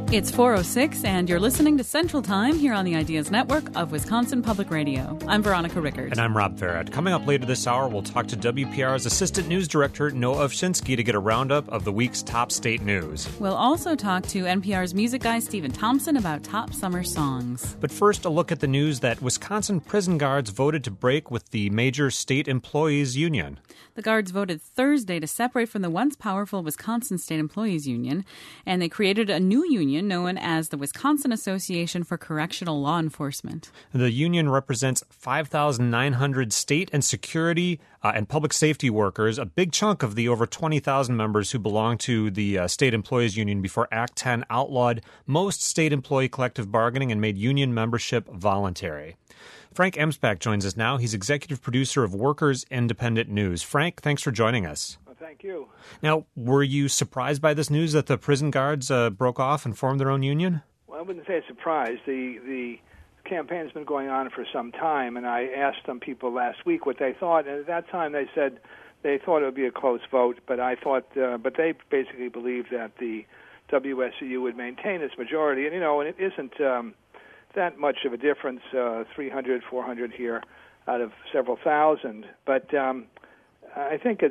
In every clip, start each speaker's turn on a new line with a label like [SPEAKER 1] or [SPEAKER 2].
[SPEAKER 1] It's 4:06, and you're listening to Central Time here on the Ideas Network of Wisconsin Public Radio. I'm Veronica Rickard.
[SPEAKER 2] And I'm Rob Farrett. Coming up later this hour, we'll talk to WPR's Assistant News Director, Noah Ovchinsky, to get a roundup of the week's top state news.
[SPEAKER 1] We'll also talk to NPR's music guy, Stephen Thompson, about top summer songs.
[SPEAKER 2] But first, a look at the news that Wisconsin prison guards voted to break with the major state employees union.
[SPEAKER 1] The guards voted Thursday to separate from the once powerful Wisconsin State Employees Union, and they created a new union known as the Wisconsin Association for Correctional Law Enforcement.
[SPEAKER 2] The union represents 5,900 state and security and public safety workers, a big chunk of the over 20,000 members who belong to the State Employees Union before Act 10 outlawed most state employee collective bargaining and made union membership voluntary. Frank Emspak joins us now. He's executive producer of Workers Independent News. Frank, thanks for joining us.
[SPEAKER 3] Well, thank you.
[SPEAKER 2] Now, were you surprised by this news that the prison guards broke off and formed their own union?
[SPEAKER 3] Well, I wouldn't say a surprise. The campaign's been going on for some time, and I asked some people last week what they thought, and at that time they said they thought it would be a close vote, but but they basically believed that the WSCU would maintain its majority, and it isn't that much of a difference, 300, 400 here out of several thousand. But I think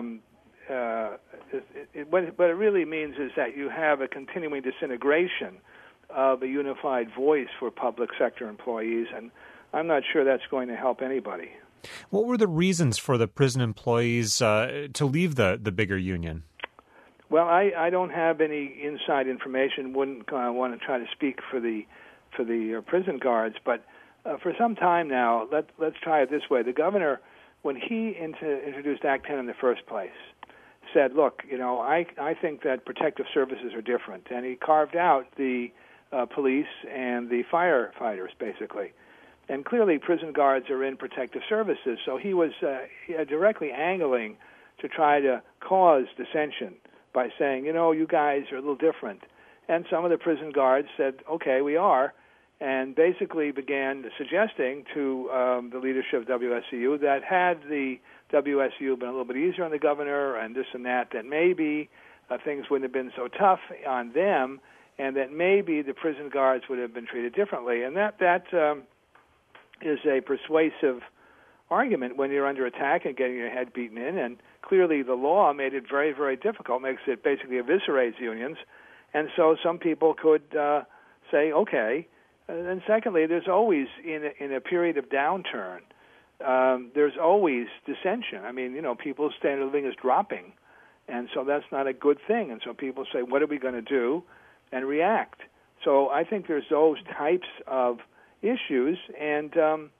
[SPEAKER 3] what it really means is that you have a continuing disintegration of a unified voice for public sector employees, and I'm not sure that's going to help anybody.
[SPEAKER 2] What were the reasons for the prison employees to leave the bigger union?
[SPEAKER 3] Well, I don't have any inside information, wouldn't want to try to speak for the prison guards, but for some time now, let's try it this way. The governor, when he introduced Act 10 in the first place, said, look, I think that protective services are different, and he carved out the police and the firefighters, basically. And clearly prison guards are in protective services, so he was directly angling to try to cause dissension by saying, you guys are a little different. And some of the prison guards said, okay, we are, and basically began suggesting to the leadership of WSCU that had the WSU been a little bit easier on the governor and this and that maybe things wouldn't have been so tough on them, and that maybe the prison guards would have been treated differently. And that is a persuasive argument when you're under attack and getting your head beaten in, and clearly the law made it very, very difficult, makes it basically eviscerates unions. And so some people could say, okay. And then secondly, there's always, in a period of downturn, there's always dissension. I mean, people's standard of living is dropping, and so that's not a good thing. And so people say, what are we going to do, and react. So I think there's those types of issues, and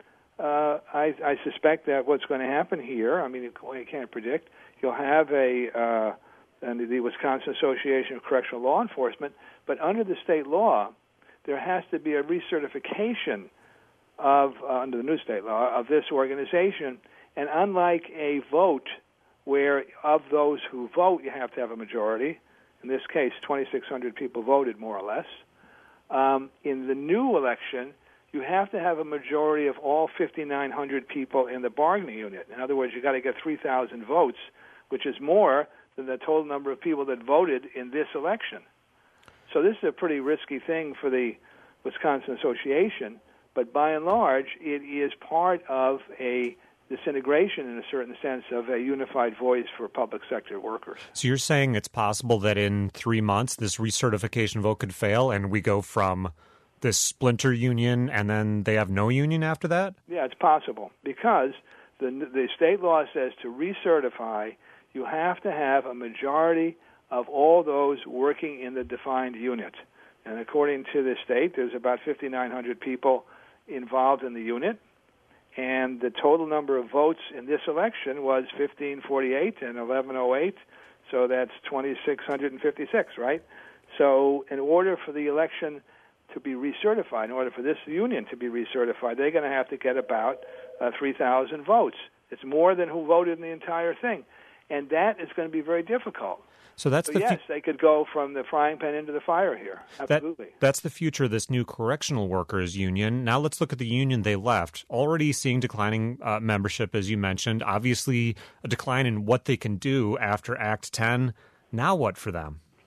[SPEAKER 3] I suspect that what's going to happen here, I mean, you can't predict, you'll have the Wisconsin Association of Correctional Law Enforcement, but under the state law, there has to be a recertification under the new state law, of this organization. And unlike a vote where of those who vote you have to have a majority, in this case 2,600 people voted more or less, in the new election you have to have a majority of all 5,900 people in the bargaining unit. In other words, you've got to get 3,000 votes, which is more than the total number of people that voted in this election. So this is a pretty risky thing for the Wisconsin Association, but by and large, it is part of a disintegration, in a certain sense, of a unified voice for public sector workers.
[SPEAKER 2] So you're saying it's possible that in 3 months this recertification vote could fail and we go from this splinter union and then they have no union after that?
[SPEAKER 3] Yeah, it's possible, because the state law says to recertify, you have to have a majority of all those working in the defined unit. And according to the state, there's about 5,900 people involved in the unit, and the total number of votes in this election was 1,548 and 1,108, so that's 2,656, right? So in order for the election to be recertified, in order for this union to be recertified, they're going to have to get about 3,000 votes. It's more than who voted in the entire thing, and that is going to be very difficult.
[SPEAKER 2] So
[SPEAKER 3] yes, they could go from the frying pan into the fire here. Absolutely.
[SPEAKER 2] That's the future of this new correctional workers union. Now let's look at the union they left. Already seeing declining membership, as you mentioned. Obviously, a decline in what they can do after Act 10. Now what for them?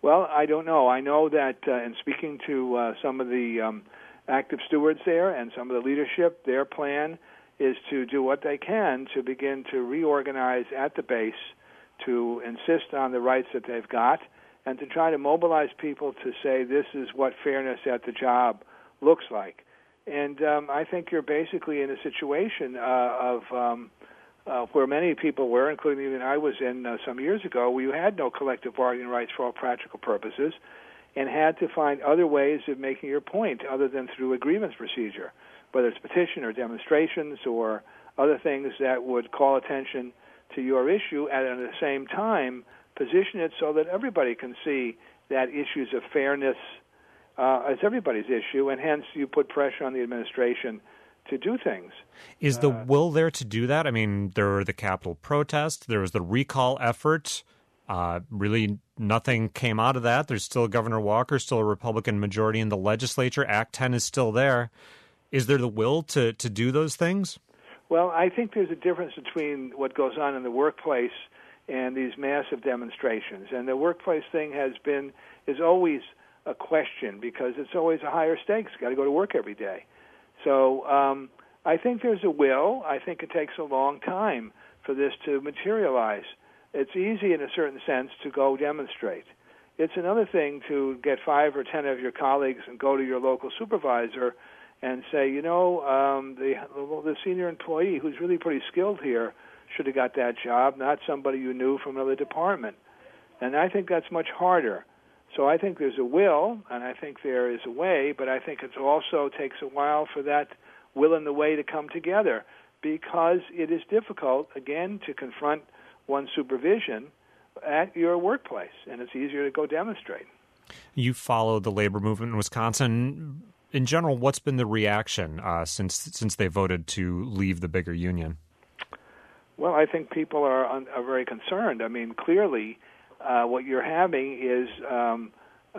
[SPEAKER 3] Well, I don't know. I know that in speaking to some of the active stewards there and some of the leadership, their plan is to do what they can to begin to reorganize at the base, to insist on the rights that they've got, and to try to mobilize people to say this is what fairness at the job looks like. And I think you're basically in a situation of where many people were, including even I was in some years ago, where you had no collective bargaining rights for all practical purposes and had to find other ways of making your point other than through a grievance procedure, whether it's petition or demonstrations or other things that would call attention to your issue and at the same time position it so that everybody can see that issues of fairness as everybody's issue, and hence you put pressure on the administration to do things.
[SPEAKER 2] Is the will there to do that? I mean, there were the Capitol protests, there was the recall effort. Really nothing came out of that. There's still Governor Walker, still a Republican majority in the legislature. Act 10 is still there. Is there the will to do those things?
[SPEAKER 3] Well, I think there's a difference between what goes on in the workplace and these massive demonstrations. And the workplace thing is always a question because it's always a higher stakes. You've got to go to work every day. So I think there's a will. I think it takes a long time for this to materialize. It's easy in a certain sense to go demonstrate. It's another thing to get 5 or 10 of your colleagues and go to your local supervisor and say, the senior employee who's really pretty skilled here should have got that job, not somebody you knew from another department. And I think that's much harder. So I think there's a will, and I think there is a way, but I think it also takes a while for that will and the way to come together because it is difficult, again, to confront one's supervision at your workplace, and it's easier to go demonstrate.
[SPEAKER 2] You followed the labor movement in Wisconsin. In general, what's been the reaction since they voted to leave the bigger union?
[SPEAKER 3] Well, I think people are very concerned. I mean, clearly, what you're having is, and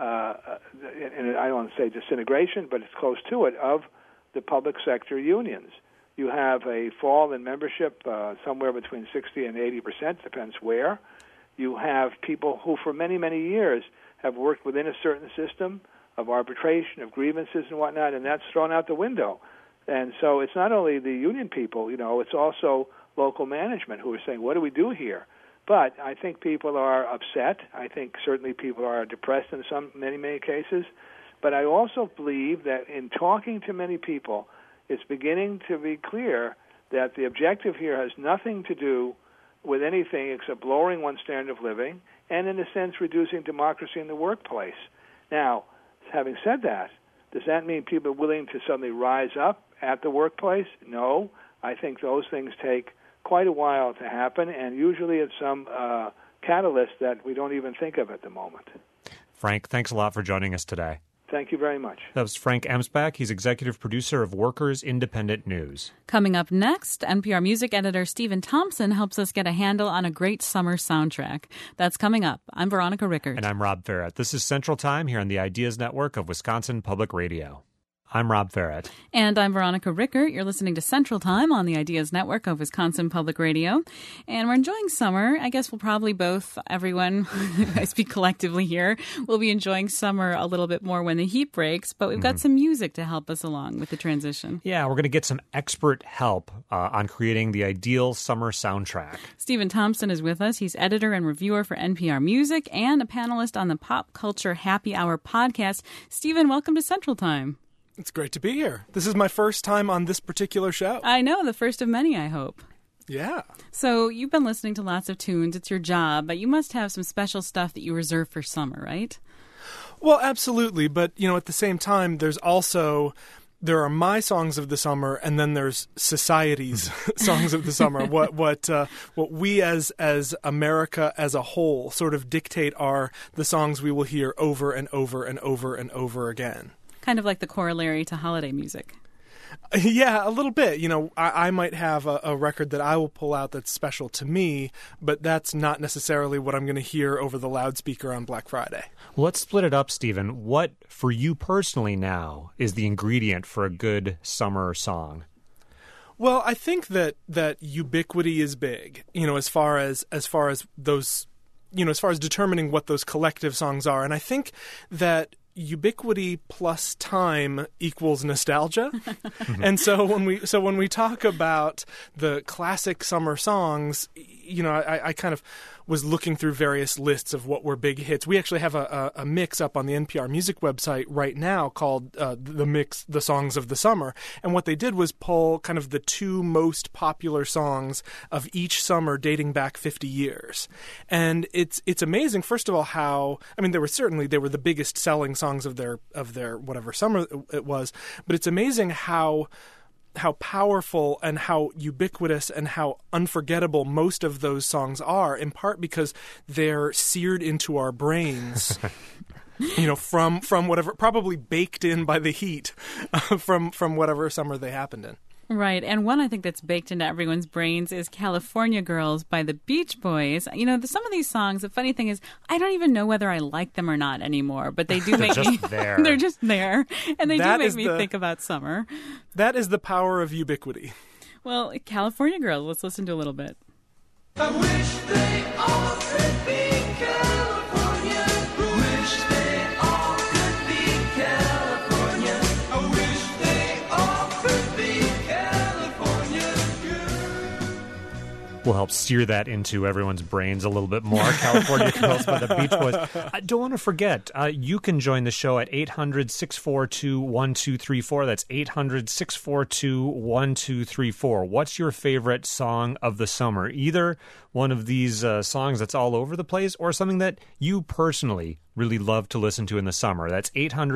[SPEAKER 3] I don't want to say disintegration, but it's close to it, of the public sector unions. You have a fall in membership somewhere between 60 and 80%, depends where. You have people who for many, many years have worked within a certain system of arbitration, of grievances and whatnot, and that's thrown out the window. And so it's not only the union people, it's also local management who are saying, what do we do here? But I think people are upset. I think certainly people are depressed in many cases. But I also believe that in talking to many people, it's beginning to be clear that the objective here has nothing to do with anything except lowering one's standard of living and, in a sense, reducing democracy in the workplace. Now, having said that, does that mean people are willing to suddenly rise up at the workplace? No. I think those things take quite a while to happen, and usually it's some catalyst that we don't even think of at the moment.
[SPEAKER 2] Frank, thanks a lot for joining us today.
[SPEAKER 3] Thank you very much.
[SPEAKER 2] That was Frank Emsbach. He's executive producer of Workers Independent News.
[SPEAKER 1] Coming up next, NPR music editor Stephen Thompson helps us get a handle on a great summer soundtrack. That's coming up. I'm Veronica Rickert.
[SPEAKER 2] And I'm Rob Ferret. This is Central Time here on the Ideas Network of Wisconsin Public Radio. I'm Rob Ferret.
[SPEAKER 1] And I'm Veronica Rickert. You're listening to Central Time on the Ideas Network of Wisconsin Public Radio. And we're enjoying summer. I guess we'll probably everyone, I speak collectively here, will be enjoying summer a little bit more when the heat breaks. But we've got some music to help us along with the transition.
[SPEAKER 2] Yeah, we're going to get some expert help on creating the ideal summer soundtrack.
[SPEAKER 1] Stephen Thompson is with us. He's editor and reviewer for NPR Music and a panelist on the Pop Culture Happy Hour podcast. Stephen, welcome to Central Time.
[SPEAKER 4] It's great to be here. This is my first time on this particular show.
[SPEAKER 1] I know, the first of many, I hope.
[SPEAKER 4] Yeah.
[SPEAKER 1] So you've been listening to lots of tunes. It's your job, but you must have some special stuff that you reserve for summer, right?
[SPEAKER 4] Well, absolutely. But, at the same time, there are my songs of the summer, and then there's society's songs of the summer. What we as America as a whole sort of dictate are the songs we will hear over and over and over and over again.
[SPEAKER 1] Kind of like the corollary to holiday music.
[SPEAKER 4] Yeah, a little bit. I might have a record that I will pull out that's special to me, but that's not necessarily what I'm going to hear over the loudspeaker on Black Friday.
[SPEAKER 2] Well, let's split it up, Stephen. What, for you personally now, is the ingredient for a good summer song?
[SPEAKER 4] Well, I think that ubiquity is big, as far as those as far as determining what those collective songs are. And I think that ubiquity plus time equals nostalgia. And so when we talk about the classic summer songs, I kind of was looking through various lists of what were big hits. We actually have a mix up on the NPR Music website right now called The Songs of the Summer. And what they did was pull kind of the two most popular songs of each summer dating back 50 years. And it's amazing, first of all, how, I mean, they were the biggest selling songs of their whatever summer it was, but it's amazing how powerful and how ubiquitous and how unforgettable most of those songs are, in part because they're seared into our brains. From whatever, probably baked in by the heat from whatever summer they happened in.
[SPEAKER 1] Right. And one I think that's baked into everyone's brains is California Girls by the Beach Boys. Some of these songs, the funny thing is, I don't even know whether I like them or not anymore, but they do make me...
[SPEAKER 2] there.
[SPEAKER 1] They're just there. And they do make me think about summer.
[SPEAKER 4] That is the power of ubiquity.
[SPEAKER 1] Well, California Girls, let's listen to a little bit.
[SPEAKER 5] I wish they all could be California. Wish they all could be California. I wish they all could be California.
[SPEAKER 2] We'll help steer that into everyone's brains a little bit more. California Girls by the Beach Boys. I don't want to forget, you can join the show at 800-642-1234. That's 800-642-1234. What's your favorite song of the summer? Either one of these songs that's all over the place or something that you personally really love to listen to in the summer. That's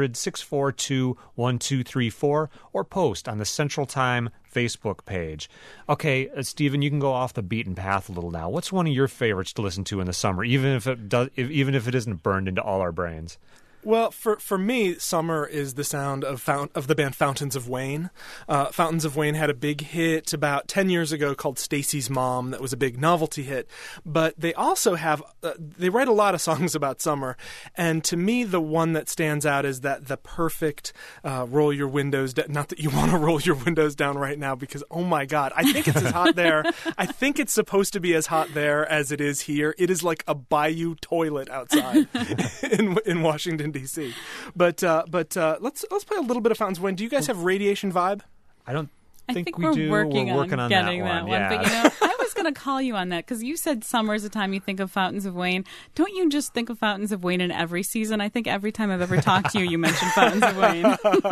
[SPEAKER 2] 800-642-1234 or post on the Central Time Facebook page. Okay, Stephen, you can go off the beaten path a little now. What's one of your favorites to listen to in the summer, even if it isn't burned into all our brains?
[SPEAKER 4] Well, for me, summer is the sound of the band Fountains of Wayne. Fountains of Wayne had a big hit about 10 years ago called Stacy's Mom that was a big novelty hit. But they also have they write a lot of songs about summer. And to me, the one that stands out is that the perfect roll your windows down. Not that you want to roll your windows down right now because, oh my God, I think it's as hot there. I think it's supposed to be as hot there as it is here. It is like a bayou toilet outside in Washington, D.C. But let's play a little bit of Fountains of Wayne. Do you guys have Radiation Vibe?
[SPEAKER 2] I think
[SPEAKER 1] we're
[SPEAKER 2] do.
[SPEAKER 1] Working
[SPEAKER 2] We're working
[SPEAKER 1] on
[SPEAKER 2] on
[SPEAKER 1] getting
[SPEAKER 2] that one.
[SPEAKER 1] But I was going to call you on that because you said summer is the time you think of Fountains of Wayne. Don't you just think of Fountains of Wayne in every season? I think every time I've ever talked to you, you mention Fountains of Wayne.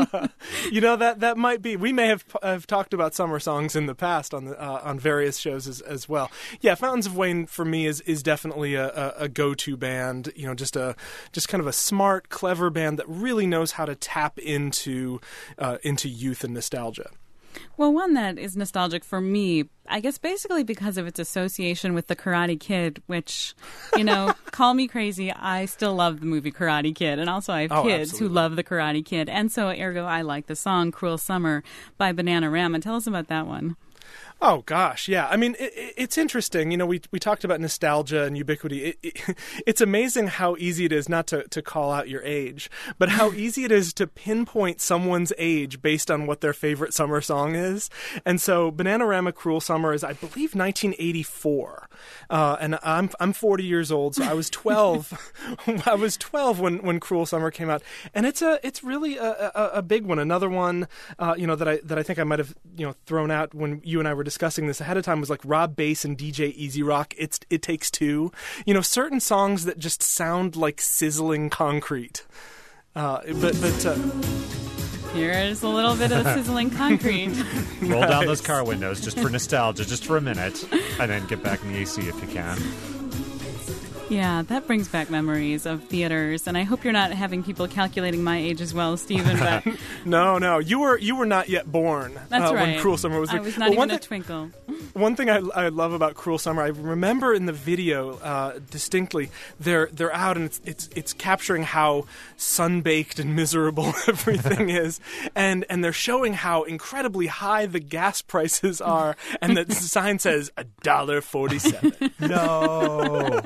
[SPEAKER 4] That might be. We may have talked about summer songs in the past on various shows as well. Yeah, Fountains of Wayne for me is definitely a go-to band. Just kind of a smart, clever band that really knows how to tap into youth and nostalgia.
[SPEAKER 1] Well, one that is nostalgic for me, I guess basically because of its association with the Karate Kid, which, call me crazy, I still love the movie Karate Kid. And also I have kids
[SPEAKER 4] absolutely.
[SPEAKER 1] who love the Karate Kid. And so, ergo, I like the song Cruel Summer by Bananarama. Tell us about that one.
[SPEAKER 4] Oh, gosh, yeah. I mean, it's interesting. We talked about nostalgia and ubiquity. It's amazing how easy it is not to call out your age, but how easy it is to pinpoint someone's age based on what their favorite summer song is. And so Bananarama Cruel Summer is, I believe, 1984. And I'm 40 years old, so I was 12. I was 12 when Cruel Summer came out. And it's really a big one. Another one, that I think I might have, thrown out when you and I were discussing this ahead of time was like Rob Bass and DJ Easy Rock. It Takes Two. Certain songs that just sound like sizzling concrete. But
[SPEAKER 1] here is a little bit of sizzling concrete.
[SPEAKER 2] Roll down those car windows just for nostalgia, just for a minute, and then get back in the AC if you can.
[SPEAKER 1] Yeah, that brings back memories of theaters, and I hope you're not having people calculating my age as well, Stephen. But
[SPEAKER 4] no, you were not yet born.
[SPEAKER 1] That's right.
[SPEAKER 4] When Cruel Summer was.
[SPEAKER 1] I was not even a twinkle.
[SPEAKER 4] One thing I love about Cruel Summer, I remember in the video distinctly, they're out and it's capturing how sun-baked and miserable everything is, and they're showing how incredibly high the gas prices are, and the sign says $1.47.
[SPEAKER 2] No.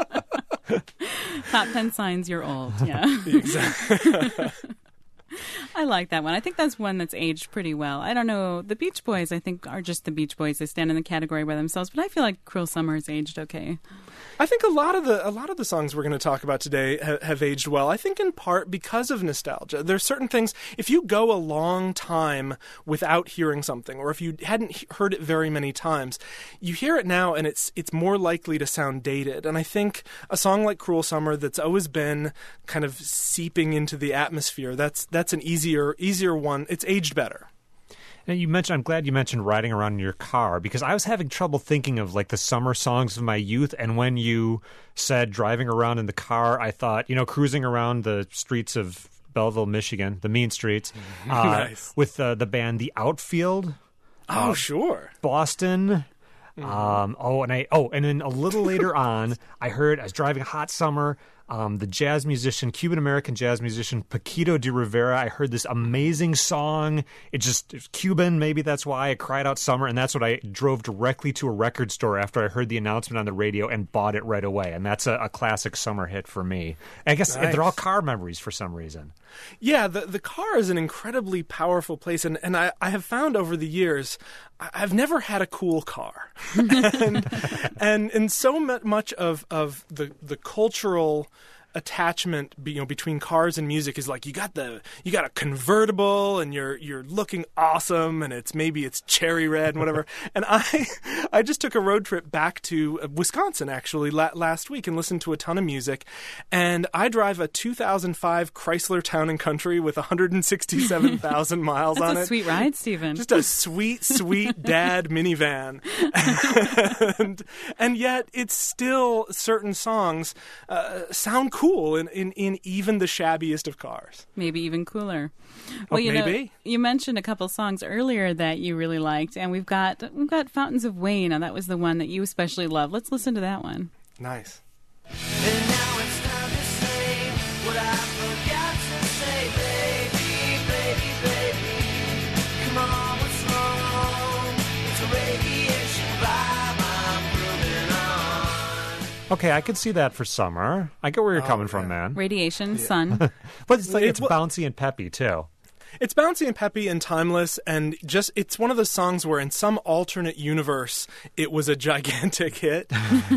[SPEAKER 1] Top 10 signs you're old. Yeah.
[SPEAKER 4] Exactly.
[SPEAKER 1] I like that one. I think that's one that's aged pretty well. I don't know. The Beach Boys, I think, are just the Beach Boys. They stand in the category by themselves, but I feel like Cruel Summer has aged okay.
[SPEAKER 4] I think a lot of the songs we're going to talk about today have aged well. I think in part because of nostalgia. There's certain things, if you go a long time without hearing something, or if you hadn't heard it very many times, you hear it now and it's more likely to sound dated. And I think a song like Cruel Summer that's always been kind of seeping into the atmosphere, that's an easier one. It's aged better.
[SPEAKER 2] And I'm glad you mentioned riding around in your car, because I was having trouble thinking of like the summer songs of my youth. And when you said driving around in the car, I thought, cruising around the streets of Belleville, Michigan, the mean streets,
[SPEAKER 4] Nice.
[SPEAKER 2] with the band The Outfield.
[SPEAKER 4] Oh, sure.
[SPEAKER 2] Boston. And then a little later on, I was driving a hot summer. The Cuban-American jazz musician Paquito de Rivera. I heard this amazing song. It's Cuban, maybe that's why I cried out summer, and that's what I drove directly to a record store after I heard the announcement on the radio and bought it right away. And that's a classic summer hit for me. I guess they're all car memories for some reason.
[SPEAKER 4] Yeah, the car is an incredibly powerful place, and I have found over the years I've never had a cool car, and so much of the cultural attachment between cars and music is like you got a convertible and you're looking awesome and it's cherry red and whatever. And I just took a road trip back to Wisconsin actually last week and listened to a ton of music, and I drive a 2005 Chrysler Town and Country with 167,000 miles on it.
[SPEAKER 1] That's a sweet ride, Stephen.
[SPEAKER 4] Just a sweet dad minivan. and yet it's still certain songs sound cool in even the shabbiest of cars.
[SPEAKER 1] Maybe even cooler. Well,
[SPEAKER 4] maybe.
[SPEAKER 1] You mentioned a couple songs earlier that you really liked, and we've got Fountains of Wayne. Now, that was the one that you especially love. Let's listen to that one.
[SPEAKER 4] Nice.
[SPEAKER 5] And now it's time to say what I forgot to say, baby. Come on, what's wrong? It's a radiation vibe, I'm moving on.
[SPEAKER 2] Okay, I could see that for summer. I get where you're coming from, man.
[SPEAKER 1] Radiation, Sun.
[SPEAKER 2] But it's bouncy and peppy, too.
[SPEAKER 4] It's bouncy and peppy and timeless, and it's one of those songs where in some alternate universe it was a gigantic hit,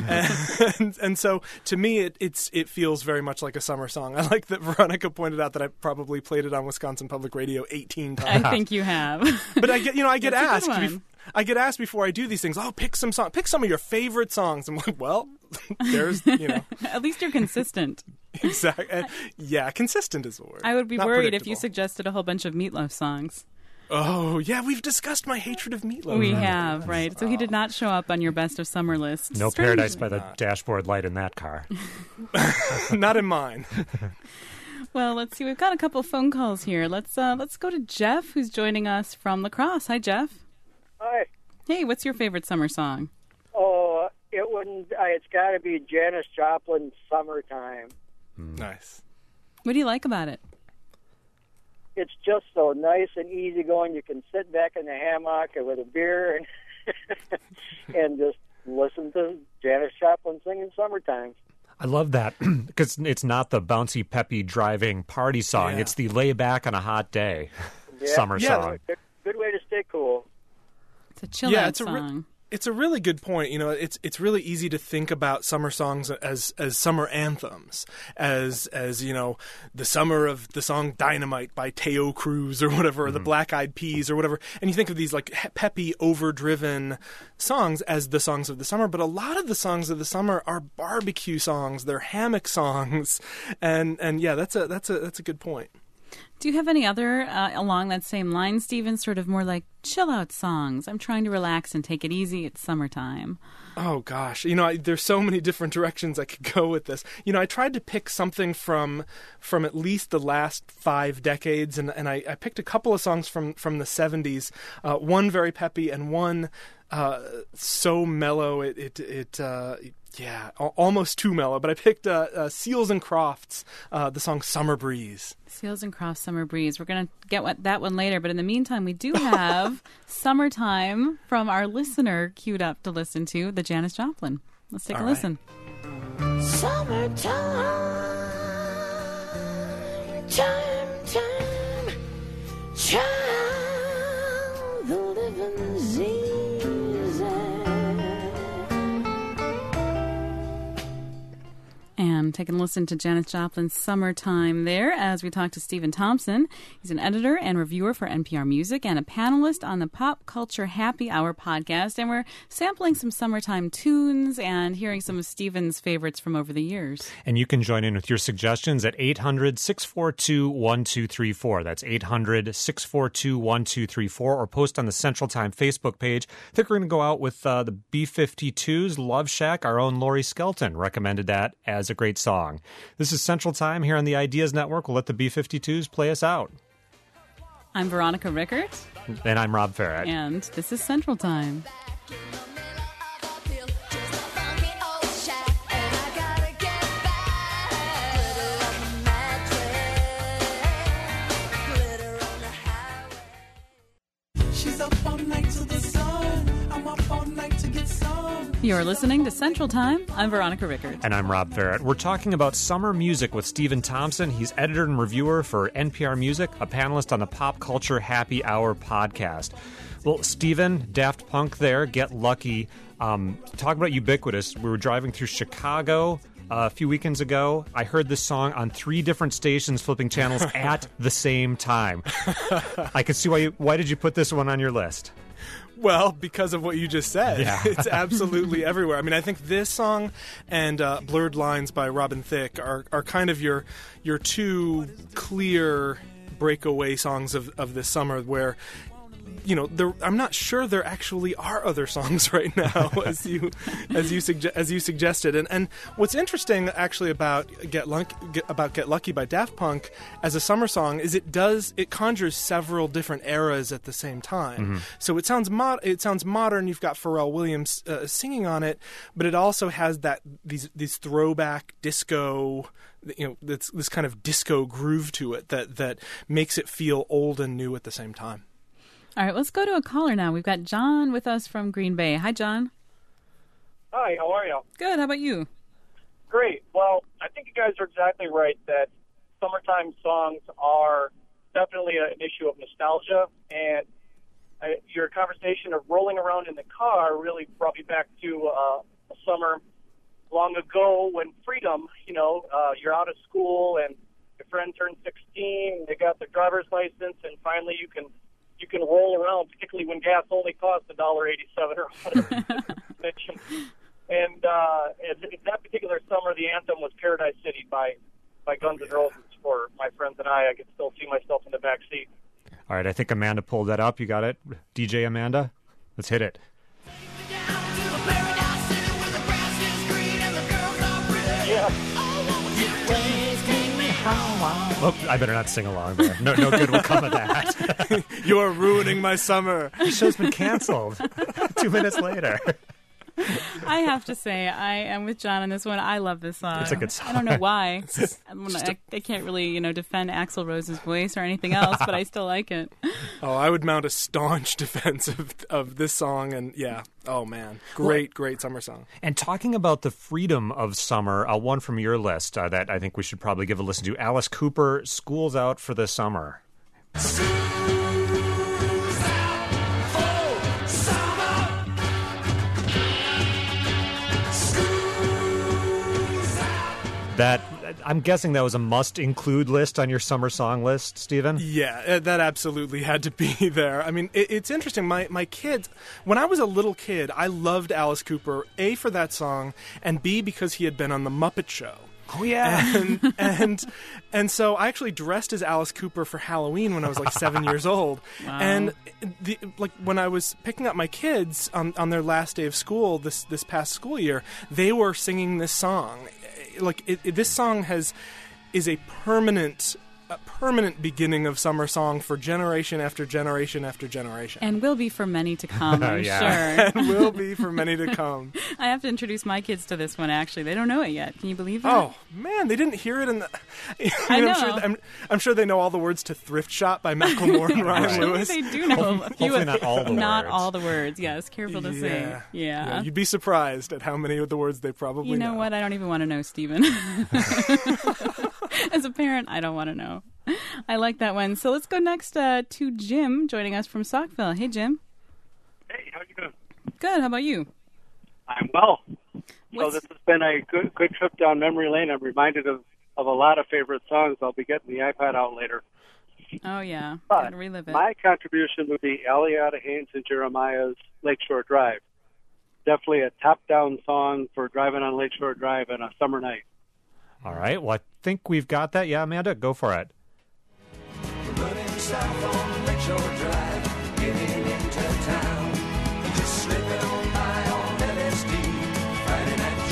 [SPEAKER 4] and so to me it feels very much like a summer song. I like that Veronica pointed out that I probably played it on Wisconsin Public Radio 18 times.
[SPEAKER 1] I think you have.
[SPEAKER 4] But I get
[SPEAKER 1] That's a good
[SPEAKER 4] asked.
[SPEAKER 1] one.
[SPEAKER 4] I get asked before I do these things. Oh, pick some of your favorite songs. I'm like, well, there's
[SPEAKER 1] At least you're consistent.
[SPEAKER 4] exactly. Yeah, consistent is the word.
[SPEAKER 1] I would be
[SPEAKER 4] Not
[SPEAKER 1] worried if
[SPEAKER 4] predictable.
[SPEAKER 1] you suggested a whole bunch of Meatloaf songs.
[SPEAKER 4] Oh, yeah, we've discussed my hatred of Meatloaf.
[SPEAKER 1] We have, right? So he did not show up on your best of summer list.
[SPEAKER 2] No
[SPEAKER 1] Strangely.
[SPEAKER 2] Paradise by the Dashboard Light in that car.
[SPEAKER 4] Not in mine.
[SPEAKER 1] Well, let's see. We've got a couple of phone calls here. Let's go to Jeff, who's joining us from La Crosse. Hi, Jeff.
[SPEAKER 6] Hi.
[SPEAKER 1] Hey, what's your favorite summer song?
[SPEAKER 6] Oh, it wouldn't. It's got to be Janis Joplin's "Summertime."
[SPEAKER 4] Nice.
[SPEAKER 1] What do you like about it?
[SPEAKER 6] It's just so nice and easygoing. You can sit back in the hammock with a beer and and just listen to Janis Joplin singing "Summertime."
[SPEAKER 2] I love that because it's not the bouncy, peppy, driving party song.
[SPEAKER 4] Yeah.
[SPEAKER 2] It's the lay back on a hot day summer song.
[SPEAKER 6] Good way to stay cool.
[SPEAKER 1] It's a chill out
[SPEAKER 4] it's
[SPEAKER 1] song.
[SPEAKER 4] it's a really good point. It's really easy to think about summer songs as summer anthems, as the summer of the song "Dynamite" by Teo Cruz or whatever, or the Black Eyed Peas or whatever. And you think of these like peppy, overdriven songs as the songs of the summer. But a lot of the songs of the summer are barbecue songs, they're hammock songs, and yeah, that's a good point.
[SPEAKER 1] Do you have any other along that same line, Stephen? Sort of more like chill out songs. I'm trying to relax and take it easy. It's summertime.
[SPEAKER 4] Oh gosh, there's so many different directions I could go with this. I tried to pick something from at least the last 5 decades, and I picked a couple of songs from the 70s. One very peppy, and one so mellow yeah, almost too mellow. But I picked Seals and Crofts, the song "Summer Breeze."
[SPEAKER 1] Seals and Crofts, "Summer Breeze." We're going to get that one later. But in the meantime, we do have "Summertime" from our listener queued up to listen to, the Janis Joplin. Let's take a listen.
[SPEAKER 5] Summertime, time,
[SPEAKER 1] taking a listen to Janis Joplin's Summertime there as we talk to Stephen Thompson. He's an editor and reviewer for NPR Music and a panelist on the Pop Culture Happy Hour podcast. And we're sampling some summertime tunes and hearing some of Stephen's favorites from over the years.
[SPEAKER 2] And you can join in with your suggestions at 800-642-1234. That's 800-642-1234, or post on the Central Time Facebook page. I think we're going to go out with the B-52s, Love Shack. Our own Laurie Skelton recommended that as a great song. This is Central Time here on the Ideas Network. We'll let the B-52s play us out.
[SPEAKER 1] I'm Veronica Rickert.
[SPEAKER 2] And I'm Rob Farrett.
[SPEAKER 1] And this is Central Time. You're listening to Central Time. I'm Veronica Rickert.
[SPEAKER 2] And I'm Rob Farrett. We're talking about summer music with Stephen Thompson. He's editor and reviewer for NPR Music, a panelist on the Pop Culture Happy Hour podcast. Well, Stephen, Daft Punk there, Get Lucky. Talk about ubiquitous. We were driving through Chicago a few weekends ago. I heard this song on 3 different stations flipping channels at the same time. I could see why did you put this one on your list?
[SPEAKER 4] Well, because of what you just said.
[SPEAKER 2] Yeah.
[SPEAKER 4] It's absolutely everywhere. I mean, I think this song and Blurred Lines by Robin Thicke are kind of your two clear breakaway songs of this summer where, you know, I'm not sure there actually are other songs right now, as you suggested. And what's interesting actually about Get Lucky by Daft Punk as a summer song is it conjures several different eras at the same time. Mm-hmm. So it sounds modern. You've got Pharrell Williams singing on it, but it also has these throwback disco, you know, this kind of disco groove to it that makes it feel old and new at the same time.
[SPEAKER 1] All right, let's go to a caller now. We've got John with us from Green Bay. Hi, John.
[SPEAKER 7] Hi, how are you?
[SPEAKER 1] Good. How about you?
[SPEAKER 7] Great. Well, I think you guys are exactly right that summertime songs are definitely an issue of nostalgia. And your conversation of rolling around in the car really brought me back to a summer long ago when freedom, you know, you're out of school and your friend turned 16, they got their driver's license, and finally you can roll around, particularly when gas only costs $1.87 or whatever. And in that particular summer, the anthem was "Paradise City" by Guns N' Roses for my friends and I. I could still see myself in the back seat.
[SPEAKER 2] All right, I think Amanda pulled that up. You got it, DJ Amanda? Let's hit it.
[SPEAKER 7] Yeah.
[SPEAKER 2] Oh, I better not sing along there. No good will come of that.
[SPEAKER 4] You're ruining my summer.
[SPEAKER 2] The show's been canceled 2 minutes later.
[SPEAKER 1] I have to say, I am with John on this one. I love this song.
[SPEAKER 2] It's a good song.
[SPEAKER 1] I don't know why. I can't really, defend Axl Rose's voice or anything else, but I still like it.
[SPEAKER 4] Oh, I would mount a staunch defense of this song, and yeah. Oh, man. Great summer song.
[SPEAKER 2] And talking about the freedom of summer, one from your list that I think we should probably give a listen to, Alice Cooper, School's Out for the Summer. That, I'm guessing that was a must-include list on your summer song list, Stephen?
[SPEAKER 4] Yeah, that absolutely had to be there. I mean, it's interesting. My kids, when I was a little kid, I loved Alice Cooper, A, for that song, and B, because he had been on The Muppet Show.
[SPEAKER 2] Oh, yeah.
[SPEAKER 4] And so I actually dressed as Alice Cooper for Halloween when I was like 7 years old. Wow. And when I was picking up my kids on their last day of school this past school year, they were singing this song. This song is a permanent beginning of summer song for generation after generation after generation.
[SPEAKER 1] And will be for many to come, I'm sure.
[SPEAKER 4] And will be for many to come.
[SPEAKER 1] I have to introduce my kids to this one, actually. They don't know it yet. Can you believe that?
[SPEAKER 4] Oh, man, they didn't hear it in the...
[SPEAKER 1] I know.
[SPEAKER 4] I'm sure they know all the words to Thrift Shop by Macklemore and Ryan Lewis.
[SPEAKER 1] They do know a few.
[SPEAKER 2] Hopefully not all the words.
[SPEAKER 1] Not all the words, yes. Careful to say. Yeah.
[SPEAKER 4] You'd be surprised at how many of the words they probably know.
[SPEAKER 1] You know what? I don't even want to know, Stephen. As a parent, I don't want to know. I like that one. So let's go next to Jim joining us from Saukville. Hey, Jim.
[SPEAKER 8] Hey, how you doing?
[SPEAKER 1] Good. How about you?
[SPEAKER 8] I'm well. So this has been a good trip down memory lane. I'm reminded of a lot of favorite songs. I'll be getting the iPad out later.
[SPEAKER 1] Oh, yeah.
[SPEAKER 8] But
[SPEAKER 1] Gotta relive it.
[SPEAKER 8] my contribution would be Aliata Haynes and Jeremiah's Lakeshore Drive. Definitely a top-down song for driving on Lakeshore Drive on a summer night.
[SPEAKER 2] All right. Well, I think we've got that. Yeah, Amanda, go for it.
[SPEAKER 5] Running south on Lakeshore Drive, getting into town. Just slipping on by on LSD, Friday night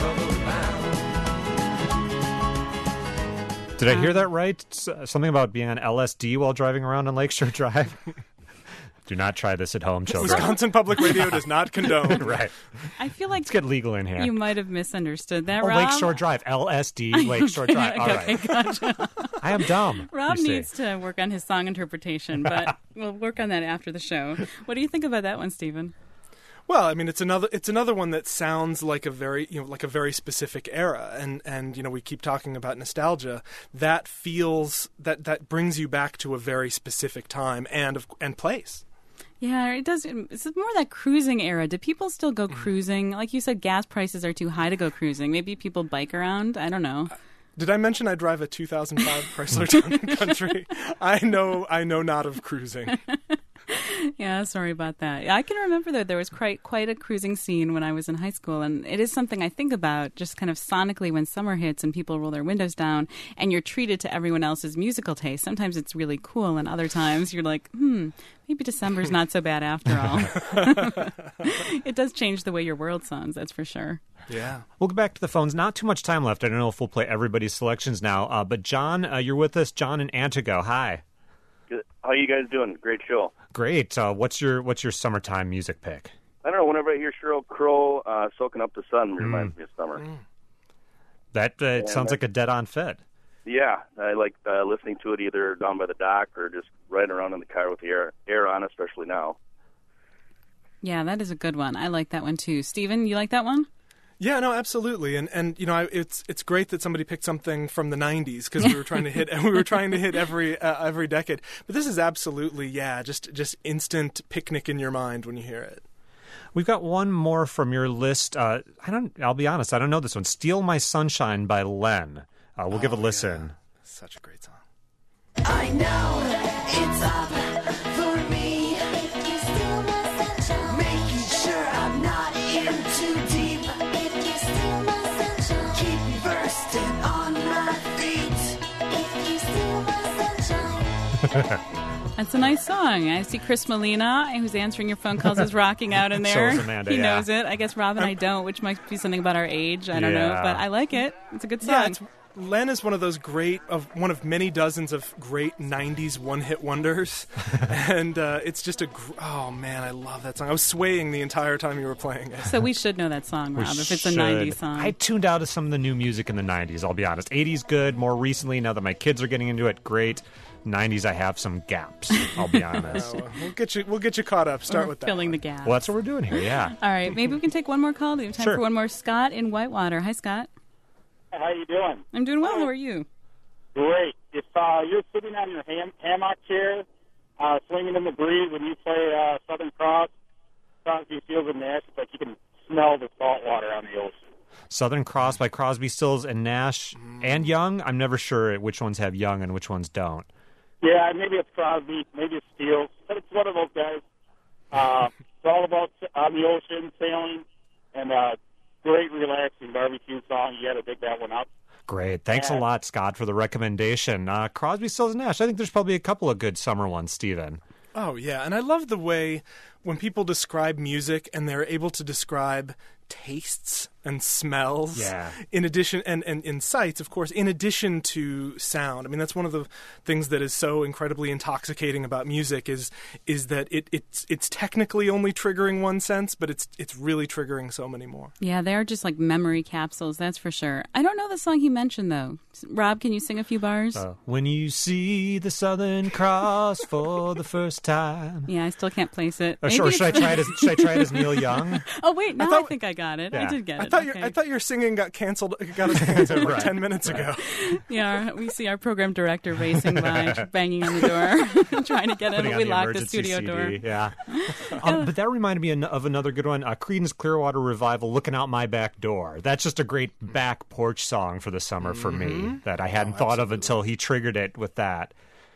[SPEAKER 5] trouble bound.
[SPEAKER 2] Did I hear that right? Something about being on LSD while driving around on Lakeshore Drive? Do not try this at home, children.
[SPEAKER 4] Wisconsin Public Radio does not condone.
[SPEAKER 2] Right.
[SPEAKER 1] I feel like
[SPEAKER 2] Let's get legal in here.
[SPEAKER 1] you might have misunderstood that,
[SPEAKER 2] Oh,
[SPEAKER 1] Rob.
[SPEAKER 2] Lakeshore Drive. LSD, Lakeshore Drive. All right.
[SPEAKER 1] Okay, gotcha.
[SPEAKER 2] I am dumb.
[SPEAKER 1] Rob
[SPEAKER 2] you see.
[SPEAKER 1] needs to work on his song interpretation, but we'll work on that after the show. What do you think about that one, Stephen?
[SPEAKER 4] Well, I mean, it's another one that sounds like a very very specific era, and we keep talking about nostalgia. That feels that brings you back to a very specific time and place.
[SPEAKER 1] Yeah, it does. It's more that cruising era. Do people still go cruising? Like you said, gas prices are too high to go cruising. Maybe people bike around. I don't know.
[SPEAKER 4] Did I mention I drive a 2005 Chrysler Town & Country? I know not of cruising.
[SPEAKER 1] Yeah, sorry about that. I can remember that there was quite a cruising scene when I was in high school, and it is something I think about just kind of sonically when summer hits and people roll their windows down and you're treated to everyone else's musical taste. Sometimes it's really cool, and other times you're like, maybe December's not so bad after all. It does change the way your world sounds, that's for sure.
[SPEAKER 4] Yeah.
[SPEAKER 2] We'll go back to the phones. Not too much time left. I don't know if we'll play everybody's selections now. But John, you're with us. John in Antigo. Hi.
[SPEAKER 9] Good. How you guys doing? Great show.
[SPEAKER 2] Great. What's your summertime music pick?
[SPEAKER 9] I don't know. Whenever I hear Sheryl Crow, "Soaking Up the Sun" reminds me of summer.
[SPEAKER 2] That sounds like a dead-on fit.
[SPEAKER 9] Yeah, I like listening to it either down by the dock or just riding around in the car with the air on, especially now.
[SPEAKER 1] Yeah, that is a good one. I like that one too. Steven, you like that one?
[SPEAKER 4] Yeah, no, absolutely, and it's great that somebody picked something from the '90s because we were trying to hit every decade. But this is absolutely just instant picnic in your mind when you hear it.
[SPEAKER 2] We've got one more from your list. I'll be honest, I don't know this one. "Steal My Sunshine" by Len. We'll give a listen.
[SPEAKER 4] Yeah. Such a great song.
[SPEAKER 5] I know it's up for me. Making sure I'm not in too deep. Keep me bursting on my feet.
[SPEAKER 1] That's a nice song. I see Chris Molina, who's answering your phone calls, is rocking out in there.
[SPEAKER 2] So is Amanda,
[SPEAKER 1] he
[SPEAKER 2] yeah.
[SPEAKER 1] knows it. I guess Rob and I don't, which might be something about our age. I don't know,
[SPEAKER 2] Yeah.
[SPEAKER 1] but I like it. It's a good
[SPEAKER 4] Yeah,
[SPEAKER 1] song.
[SPEAKER 4] Len is one of many dozens of great '90s one-hit wonders, and it's just oh man, I love that song. I was swaying the entire time you were playing it.
[SPEAKER 1] So we should know that song,
[SPEAKER 2] We
[SPEAKER 1] Rob, if it's a
[SPEAKER 2] should.
[SPEAKER 1] 90s song.
[SPEAKER 2] I tuned out of some of the new music in the 90s, I'll be honest. 80s good, more recently, now that my kids are getting into it, great. 90s, I have some gaps, I'll be honest.
[SPEAKER 4] We'll get you caught up. Start
[SPEAKER 1] We're
[SPEAKER 4] with that.
[SPEAKER 1] filling
[SPEAKER 4] one.
[SPEAKER 1] the gap.
[SPEAKER 2] Well, that's what we're doing here, yeah.
[SPEAKER 1] All right, maybe we can take one more call. Do you have time
[SPEAKER 2] Sure.
[SPEAKER 1] for one more? Scott in Whitewater. Hi, Scott.
[SPEAKER 6] How you doing?
[SPEAKER 1] I'm doing well. How are you?
[SPEAKER 6] Great. If you're sitting on your hammock chair, swinging in the breeze when you play Southern Cross, Crosby, Stills, and Nash, it's like you can smell the salt water on the ocean.
[SPEAKER 2] Southern Cross by Crosby, Stills, and Nash and Young. I'm never sure which ones have Young and which ones don't.
[SPEAKER 6] Yeah, maybe it's Crosby, maybe it's Stills, but it's one of those guys. It's all about on the ocean, sailing, and great relaxing barbecue song. You got to dig that one up.
[SPEAKER 2] Great. Thanks a lot, Scott, for the recommendation. Crosby, Stills, and Nash. I think there's probably a couple of good summer ones, Steven.
[SPEAKER 4] Oh, yeah. And I love the way when people describe music and they're able to describe tastes and smells in addition and in sights, of course, in addition to sound. I mean, that's one of the things that is so incredibly intoxicating about music is that it's technically only triggering one sense, but it's really triggering so many more.
[SPEAKER 1] Yeah, they're just like memory capsules, that's for sure. I don't know the song he mentioned, though. Rob, can you sing a few bars?
[SPEAKER 2] When you see the Southern Cross for the first time.
[SPEAKER 1] Yeah, I still can't place it.
[SPEAKER 2] Should I try it as Neil Young?
[SPEAKER 1] Oh, wait, now I think I got it.
[SPEAKER 2] Yeah.
[SPEAKER 1] I did get it. Okay.
[SPEAKER 4] I thought your singing got canceled. Got us canceled like
[SPEAKER 2] Right.
[SPEAKER 4] 10 minutes ago.
[SPEAKER 1] Yeah, we see our program director racing by, banging on the door, trying to get in,
[SPEAKER 2] Putting
[SPEAKER 1] but
[SPEAKER 2] on
[SPEAKER 1] we
[SPEAKER 2] the
[SPEAKER 1] locked the
[SPEAKER 2] emergency
[SPEAKER 1] studio
[SPEAKER 2] CD,
[SPEAKER 1] door.
[SPEAKER 2] Yeah. But that reminded me of another good one, Creedence Clearwater Revival, Looking Out My Back Door. That's just a great back porch song for the summer for me that I hadn't thought of until he triggered it with that.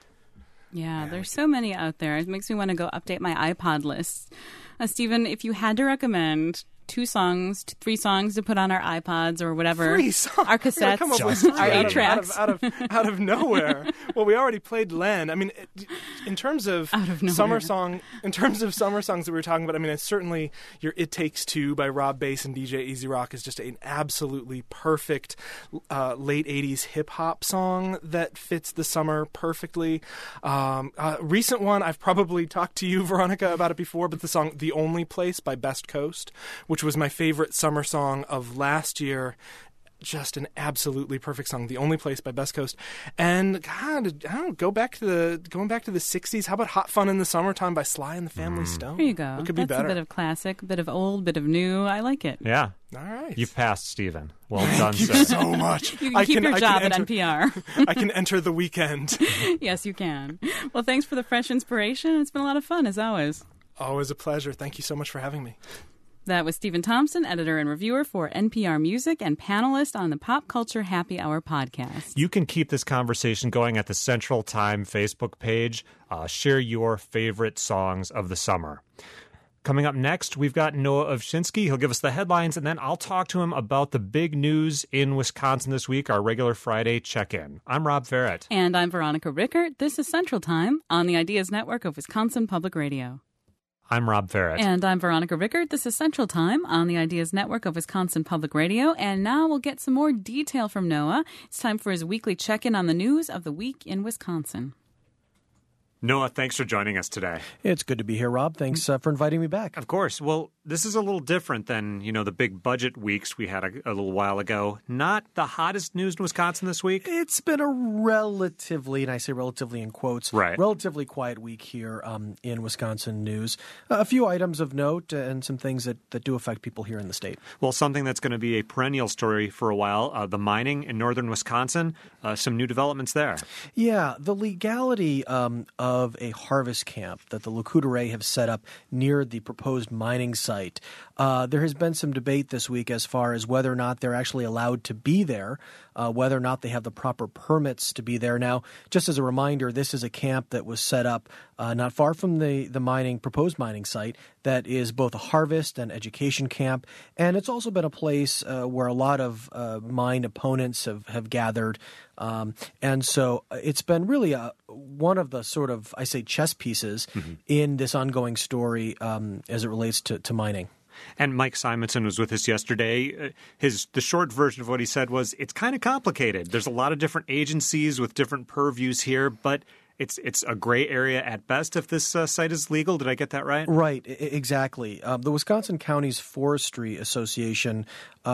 [SPEAKER 1] Yeah, there's so many out there. It makes me want to go update my iPod list. Stephen, if you had to recommend 2 songs, 3 songs to put on our iPods or whatever,
[SPEAKER 4] 3 songs.
[SPEAKER 1] our
[SPEAKER 4] We're gonna come up with
[SPEAKER 1] cassettes,
[SPEAKER 4] 3
[SPEAKER 1] our
[SPEAKER 4] out
[SPEAKER 1] 8 tracks.
[SPEAKER 4] out of nowhere. Well, we already played Len. I mean, in terms of
[SPEAKER 1] Out of nowhere.
[SPEAKER 4] summer songs that we were talking about, I mean, it's certainly your "It Takes Two" by Rob Bass and DJ Easy Rock is just an absolutely perfect late '80s hip hop song that fits the summer perfectly. Recent one, I've probably talked to you, Veronica, about it before, but the song "The Only Place" by Best Coast, which was my favorite summer song of last year. Just an absolutely perfect song, "The Only Place" by Best Coast. And God, I don't know, going back to the '60s. How about "Hot Fun in the Summertime" by Sly and the Family Stone?
[SPEAKER 1] There you go.
[SPEAKER 4] What could be
[SPEAKER 1] That's
[SPEAKER 4] better?
[SPEAKER 1] a bit of classic, a bit of old, bit of new. I like it.
[SPEAKER 2] Yeah.
[SPEAKER 4] All right.
[SPEAKER 2] You've passed, Stephen. Well done,
[SPEAKER 4] Thank you
[SPEAKER 2] sir.
[SPEAKER 4] so much.
[SPEAKER 1] You can keep your job at NPR.
[SPEAKER 4] I can enter the weekend.
[SPEAKER 1] Yes, you can. Well, thanks for the fresh inspiration. It's been a lot of fun, as always.
[SPEAKER 4] Always a pleasure. Thank you so much for having me.
[SPEAKER 1] That was Stephen Thompson, editor and reviewer for NPR Music and panelist on the Pop Culture Happy Hour podcast.
[SPEAKER 2] You can keep this conversation going at the Central Time Facebook page. Share your favorite songs of the summer. Coming up next, we've got Noah Ovchinsky. He'll give us the headlines, and then I'll talk to him about the big news in Wisconsin this week, our regular Friday check-in. I'm Rob Farrett.
[SPEAKER 1] And I'm Veronica Rickert. This is Central Time on the Ideas Network of Wisconsin Public Radio.
[SPEAKER 2] I'm Rob Farrett.
[SPEAKER 1] And I'm Veronica Rickert. This is Central Time on the Ideas Network of Wisconsin Public Radio. And now we'll get some more detail from Noah. It's time for his weekly check-in on the news of the week in Wisconsin.
[SPEAKER 2] Noah, thanks for joining us today.
[SPEAKER 10] It's good to be here, Rob. Thanks for inviting me back.
[SPEAKER 2] Of course. Well, this is a little different than, the big budget weeks we had a little while ago. Not the hottest news in Wisconsin this week.
[SPEAKER 10] It's been a relatively, and I say relatively in quotes,
[SPEAKER 2] Right.
[SPEAKER 10] relatively quiet week here in Wisconsin news. A few items of note and some things that do affect people here in the state.
[SPEAKER 2] Well, something that's going to be a perennial story for a while, the mining in northern Wisconsin, some new developments there.
[SPEAKER 10] Yeah, the legality of a harvest camp that the Lac-Courte have set up near the proposed mining site. There has been some debate this week as far as whether or not they're actually allowed to be there, whether or not they have the proper permits to be there. Now, just as a reminder, this is a camp that was set up not far from the proposed mining site that is both a harvest and education camp, and it's also been a place where a lot of mine opponents have gathered. And so it's been really one of the sort of, I say, chess pieces in this ongoing story as it relates to mining.
[SPEAKER 2] And Mike Simonson was with us yesterday. The short version of what he said was, it's kind of complicated. There's a lot of different agencies with different purviews here, but it's a gray area at best if this site is legal. Did I get that right?
[SPEAKER 10] Right, exactly. The Wisconsin Counties Forestry Association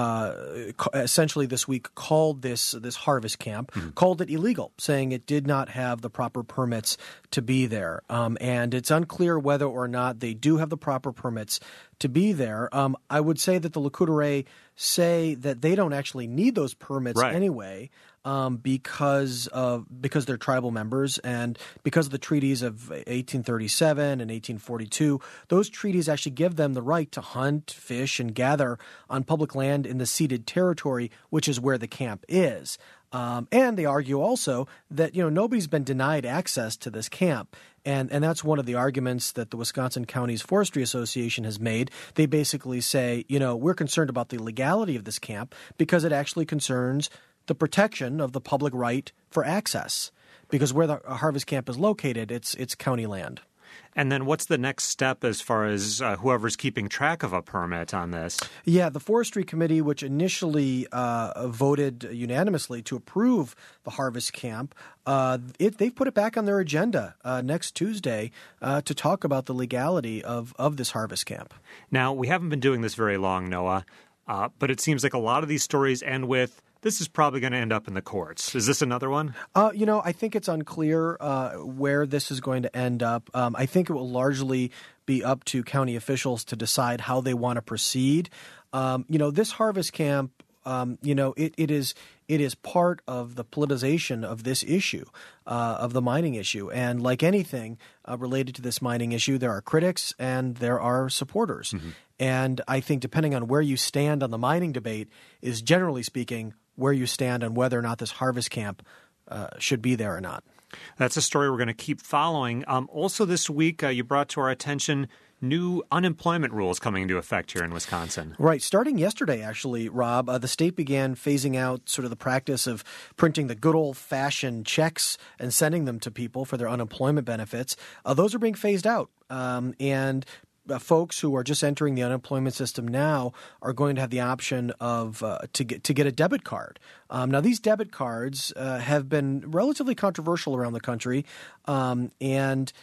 [SPEAKER 10] essentially this week called this harvest camp, called it illegal, saying it did not have the proper permits to be there. And it's unclear whether or not they do have the proper permits to be there. I would say that the Lac-Courte say that they don't actually need those permits anyway. Because they're tribal members and because of the treaties of 1837 and 1842, those treaties actually give them the right to hunt, fish, and gather on public land in the ceded territory, which is where the camp is. And they argue also that, nobody's been denied access to this camp. And that's one of the arguments that the Wisconsin Counties Forestry Association has made. They basically say, we're concerned about the legality of this camp because it actually concerns the protection of the public right for access, because where the harvest camp is located, it's county land.
[SPEAKER 2] And then what's the next step as far as whoever's keeping track of a permit on this?
[SPEAKER 10] Yeah, the Forestry Committee, which initially voted unanimously to approve the harvest camp, they've put it back on their agenda next Tuesday to talk about the legality of this harvest camp.
[SPEAKER 2] Now, we haven't been doing this very long, Noah, but it seems like a lot of these stories end with this is probably going to end up in the courts. Is this another one?
[SPEAKER 10] I think it's unclear where this is going to end up. I think it will largely be up to county officials to decide how they want to proceed. This harvest camp, it is part of the politicization of this issue, of the mining issue. And like anything related to this mining issue, there are critics and there are supporters. Mm-hmm. And I think depending on where you stand on the mining debate is, generally speaking, where you stand on whether or not this harvest camp should be there or not.
[SPEAKER 2] That's a story we're going to keep following. Also this week, you brought to our attention new unemployment rules coming into effect here in Wisconsin.
[SPEAKER 10] Right. Starting yesterday, actually, Rob, the state began phasing out sort of the practice of printing the good old-fashioned checks and sending them to people for their unemployment benefits. Those are being phased out. And folks who are just entering the unemployment system now are going to have the option of to get a debit card. Now, these debit cards have been relatively controversial around the country, and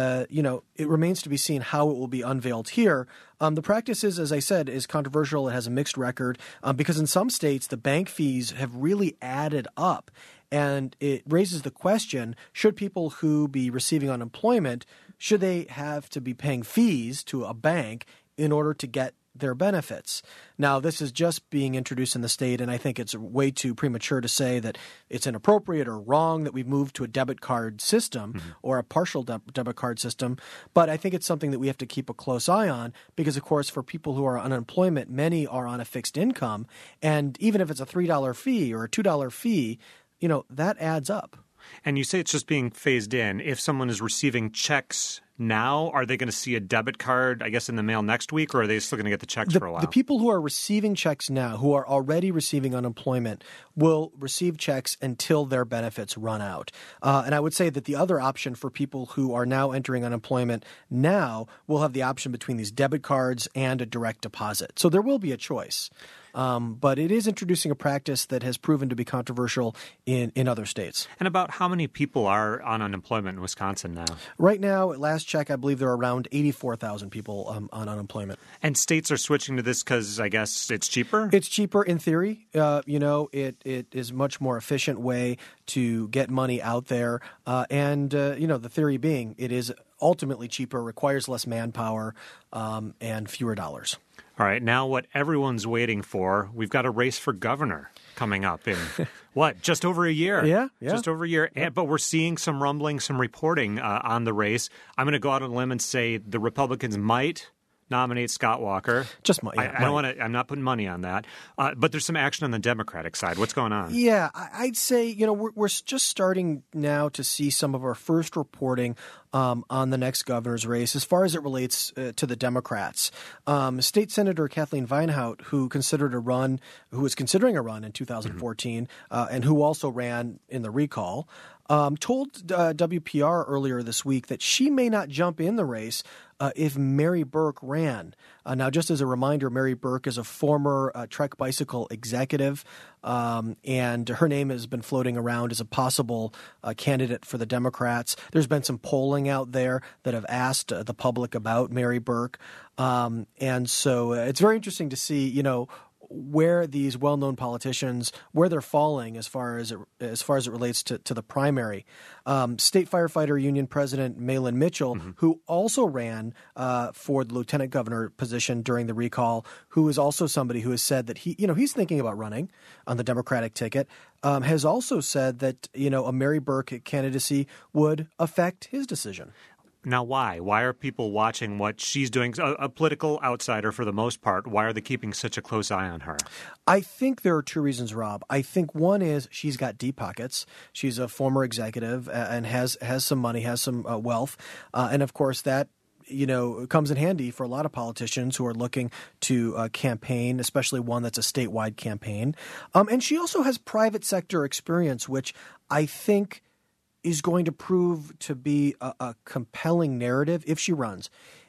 [SPEAKER 10] it remains to be seen how it will be unveiled here. The practice is, as I said, is controversial. It has a mixed record because in some states the bank fees have really added up, and it raises the question: should people who be receiving unemployment, should they have to be paying fees to a bank in order to get their benefits? Now, this is just being introduced in the state, and I think it's way too premature to say that it's inappropriate or wrong that we've moved to a debit card system or a partial debit card system. But I think it's something that we have to keep a close eye on because, of course, for people who are on unemployment, many are on a fixed income. And even if it's a $3 fee or a $2 fee, that adds up.
[SPEAKER 2] And you say it's just being phased in. If someone is receiving checks now, are they going to see a debit card, I guess, in the mail next week, or are they still going to get the checks for a while?
[SPEAKER 10] The people who are receiving checks now, who are already receiving unemployment, will receive checks until their benefits run out. And I would say that the other option for people who are now entering unemployment now will have the option between these debit cards and a direct deposit. So there will be a choice. But it is introducing a practice that has proven to be controversial in other states.
[SPEAKER 2] And about how many people are on unemployment in Wisconsin now?
[SPEAKER 10] Right now, at last check, I believe there are around 84,000 people on unemployment.
[SPEAKER 2] And states are switching to this because, I guess, it's cheaper?
[SPEAKER 10] It's cheaper in theory. It is a much more efficient way to get money out there. The theory being it is ultimately cheaper, requires less manpower, and fewer dollars.
[SPEAKER 2] All right, now what everyone's waiting for, we've got a race for governor coming up in, just over a year?
[SPEAKER 10] Yeah.
[SPEAKER 2] Just over a year. Yeah. But we're seeing some rumbling, some reporting on the race. I'm going to go out on a limb and say the Republicans might nominate Scott Walker.
[SPEAKER 10] Just might.
[SPEAKER 2] I don't want to. I'm not putting money on that. But there's some action on the Democratic side. What's going on?
[SPEAKER 10] Yeah, I'd say we're just starting now to see some of our first reporting on the next governor's race as far as it relates to the Democrats. State Senator Kathleen Vinehout, who was considering a run in 2014, and who also ran in the recall, told WPR earlier this week that she may not jump in the race if Mary Burke ran. Now, just as a reminder, Mary Burke is a former Trek Bicycle executive, and her name has been floating around as a possible candidate for the Democrats. There's been some polling out there that have asked the public about Mary Burke, and so it's very interesting to see, where these well-known politicians, where they're falling as far as it relates to the primary. State Firefighter Union President Malin Mitchell, who also ran for the lieutenant governor position during the recall, who is also somebody who has said that he's thinking about running on the Democratic ticket, has also said that a Mary Burke candidacy would affect his decision.
[SPEAKER 2] Now, why? Why are people watching what she's doing? A political outsider for the most part. Why are they keeping such a close eye on her?
[SPEAKER 10] I think there are two reasons, Rob. I think one is she's got deep pockets. She's a former executive and has some money, has some wealth. And, of course, that comes in handy for a lot of politicians who are looking to campaign, especially one that's a statewide campaign. And she also has private sector experience, which I think is going to prove to be a compelling narrative if she runs.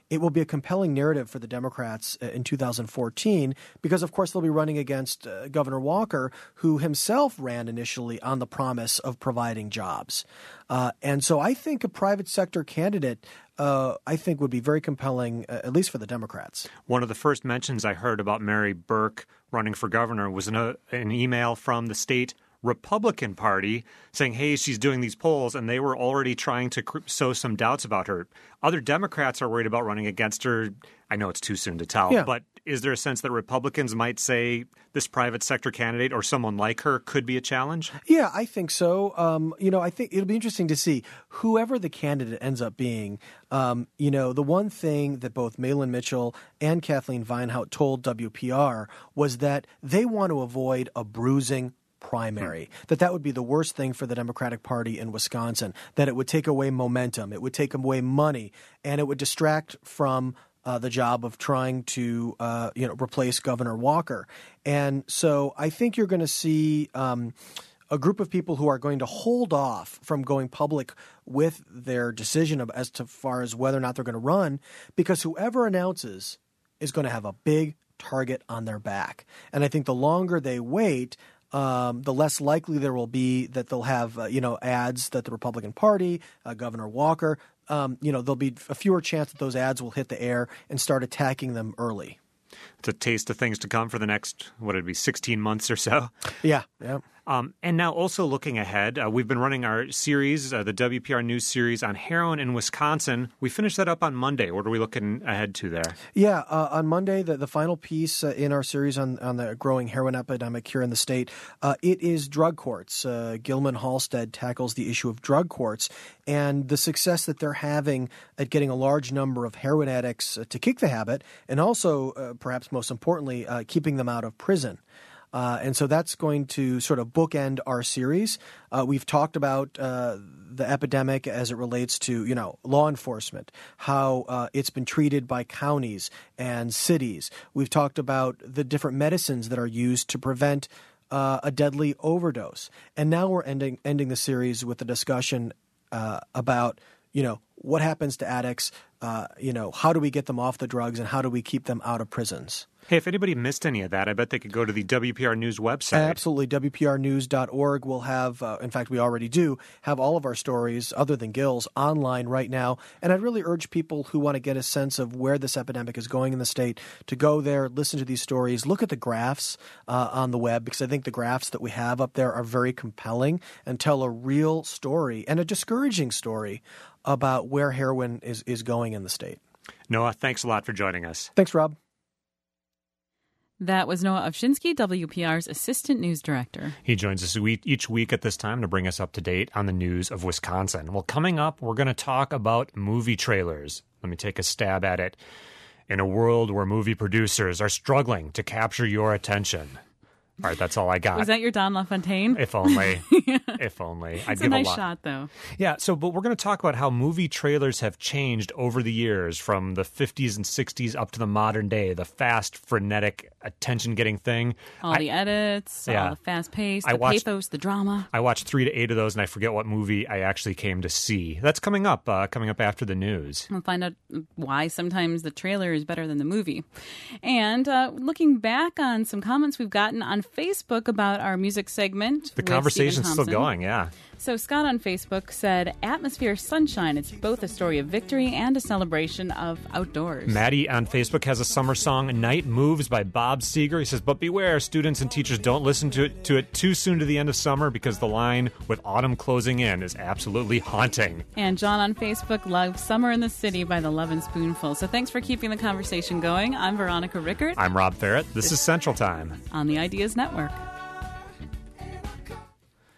[SPEAKER 10] it will be a compelling narrative for the Democrats in 2014 because, of course, they'll be running against Governor Walker, who himself ran initially on the promise of providing jobs. And so I think a private sector candidate would be very compelling, at least for the Democrats.
[SPEAKER 2] One of the first mentions I heard about Mary Burke running for governor was an email from the state Republican Party saying, hey, she's doing these polls, and they were already trying to sow some doubts about her. Other Democrats are worried about running against her. I know it's too soon to tell, but is there a sense that Republicans might say this private sector candidate or someone like her could be a challenge?
[SPEAKER 10] Yeah, I think so. I think it'll be interesting to see whoever the candidate ends up being. The one thing that both Malin Mitchell and Kathleen Vinehout told WPR was that they want to avoid a bruising primary, that would be the worst thing for the Democratic Party in Wisconsin, that it would take away momentum, it would take away money, and it would distract from the job of trying to replace Governor Walker. And so I think you're going to see a group of people who are going to hold off from going public with their decision as to far as whether or not they're going to run, because whoever announces is going to have a big target on their back. And I think the longer they wait, the less likely there will be that they'll have, ads that the Republican Party, Governor Walker, there'll be a fewer chance that those ads will hit the air and start attacking them early.
[SPEAKER 2] It's a taste of things to come for the next, 16 months or so?
[SPEAKER 10] Yeah.
[SPEAKER 2] And now also looking ahead, we've been running our series, the WPR News series on heroin in Wisconsin. We finished that up on Monday. What are we looking ahead to there?
[SPEAKER 10] Yeah, on Monday, the final piece in our series on the growing heroin epidemic here in the state, it is drug courts. Gilman Halstead tackles the issue of drug courts and the success that they're having at getting a large number of heroin addicts to kick the habit, and also, perhaps most importantly, keeping them out of prison. And so that's going to sort of bookend our series. We've talked about the epidemic as it relates to, law enforcement, how it's been treated by counties and cities. We've talked about the different medicines that are used to prevent a deadly overdose. And now we're ending the series with a discussion about, what happens to addicts, how do we get them off the drugs and how do we keep them out of prisons?
[SPEAKER 2] Hey, if anybody missed any of that, I bet they could go to the WPR News website.
[SPEAKER 10] Absolutely. WPRnews.org will have, in fact, we already do, have all of our stories, other than Gil's, online right now. And I'd really urge people who want to get a sense of where this epidemic is going in the state to go there, listen to these stories, look at the graphs on the web, because I think the graphs that we have up there are very compelling and tell a real story and a discouraging story about where heroin is going in the state.
[SPEAKER 2] Noah, thanks a lot for joining us.
[SPEAKER 10] Thanks, Rob.
[SPEAKER 1] That was Noah Ovchinsky, WPR's Assistant News Director.
[SPEAKER 2] He joins us each week at this time to bring us up to date on the news of Wisconsin. Well, coming up, we're going to talk about movie trailers. Let me take a stab at it. In a world where movie producers are struggling to capture your attention. All right, that's all I got.
[SPEAKER 1] Was that your Don LaFontaine?
[SPEAKER 2] If only. If only. I'd
[SPEAKER 1] It's
[SPEAKER 2] give
[SPEAKER 1] a nice
[SPEAKER 2] lot.
[SPEAKER 1] shot, though.
[SPEAKER 2] Yeah, but we're going to talk about how movie trailers have changed over the years from the 50s and 60s up to the modern day, the fast, frenetic, attention-getting thing.
[SPEAKER 1] All the edits, all the fast-paced, the pathos, the drama.
[SPEAKER 2] I watched 3 to 8 of those, and I forget what movie I actually came to see. That's coming up after the news.
[SPEAKER 1] We'll find out why sometimes the trailer is better than the movie. And looking back on some comments we've gotten on Facebook about our music segment.
[SPEAKER 2] The conversation's still going, yeah.
[SPEAKER 1] So Scott on Facebook said, "Atmosphere Sunshine. It's both a story of victory and a celebration of outdoors."
[SPEAKER 2] Maddie on Facebook has a summer song, Night Moves by Bob Seger. He says, but beware, students and teachers don't listen to it too soon to the end of summer because the line with autumn closing in is absolutely haunting.
[SPEAKER 1] And John on Facebook loves Summer in the City by the Lovin' Spoonful. So thanks for keeping the conversation going. I'm Veronica Rickert.
[SPEAKER 2] I'm Rob Ferrett. This is Central Time
[SPEAKER 1] on the Ideas Network.